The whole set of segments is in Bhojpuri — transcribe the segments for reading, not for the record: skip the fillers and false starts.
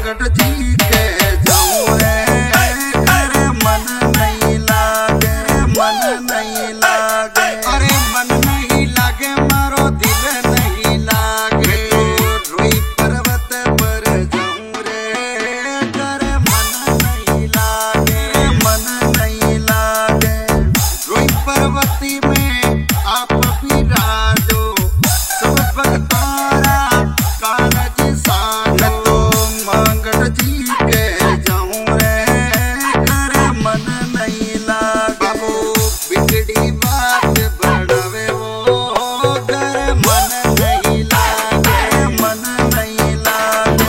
मांगट जी के जाऊं रे घर मन नहीं लागे, मन नहीं लागे। अरे मन नहीं लागे मारो दिल नहीं लागे। रोई पर्वत पर जाऊं रे घर मन नहीं लागे, मन नहीं लागे। रोई पर्वती में आप भी राजो सब भक्तारा कागज सानो। तो मांगट जी के जाऊं रे घर मन नहीं लागे। बाबू बिगड़ी बात बढ़ावे वो घर मन नहीं लागे, मन नहीं लागे।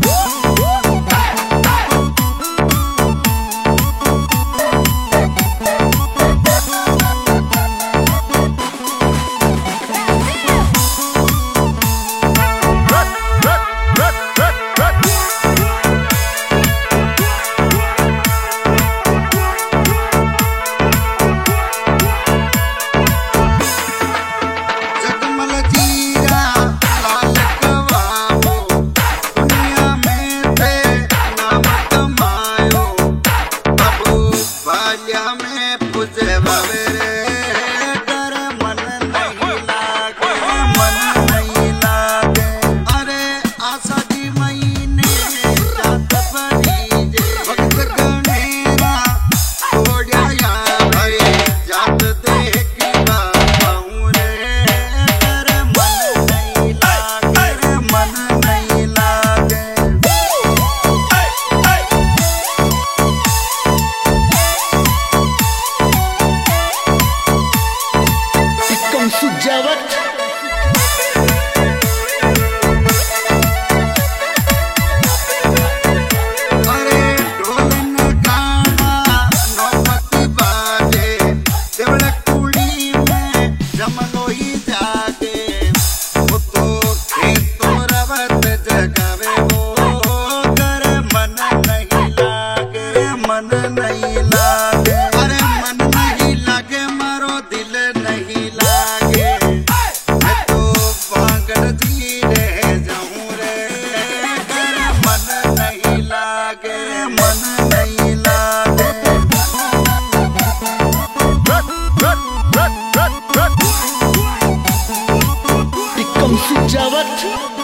जगमल जीरा लाल कवाबो दुनिया में थे नाम कमायो। बाबू बाल्या में पूजे बाबे रे घर मन नहीं लागे, मन नहीं लागे। अरे आशा जी महीने जात पड़ी जे भक्त गणेरा छोड़या या भाई जात देख बाबू रे घर मन नहीं लागे, मन नहीं लागे। Tikam Sujawat. अरे ढोल नगाड़ा नौबती बाजे देवड़ कुड़ी में जमलोई जागे। वो तो खेतों रवत जगावे वो घर मन नहीं लागे, मन नहीं लागे। अरे मन नहीं लागे मारो दिल नहीं लागे। मैं तो मांगट जी रह जाऊं रे घर मन नहीं लागे, मन नहीं लागे। Tikam Sujawat.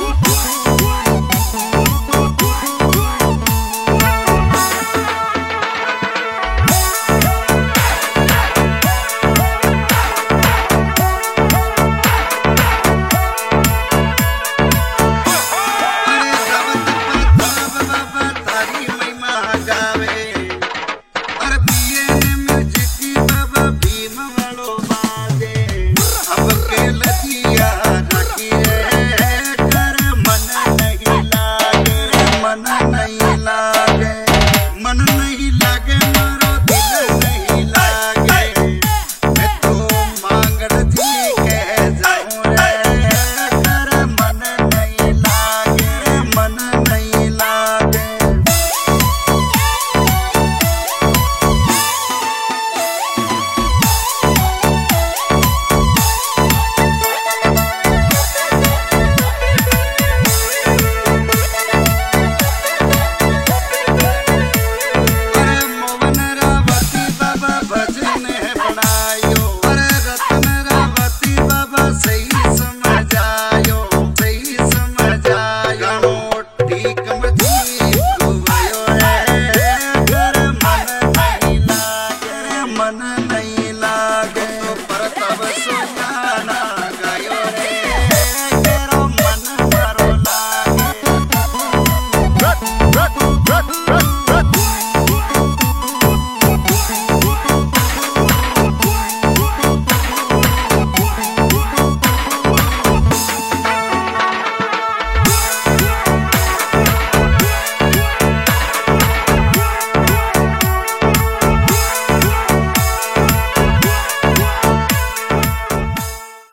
अरे गावत प्रताप बाबा तारी महिमा गावे। अरे पिए म्यूजिक बाबा भीम वालो बाजे। अब के लजिया रखी रे घर मन नहीं लागे, मन नहीं लागे। मन नहीं लागे मारो दिल नहीं लागे। मैं तो मांगट जी के जाऊं रे घर मन नहीं लागे, मन नहीं लागे। अरे मोहन रावती बाबा भजन है बनायो। अरे रतन रावती बाबा सही समझायो, सही समझायो। ठीक मजी कुवायो रे घर मन नहीं लागे, मन नहीं लागे। तो परतव सुजाना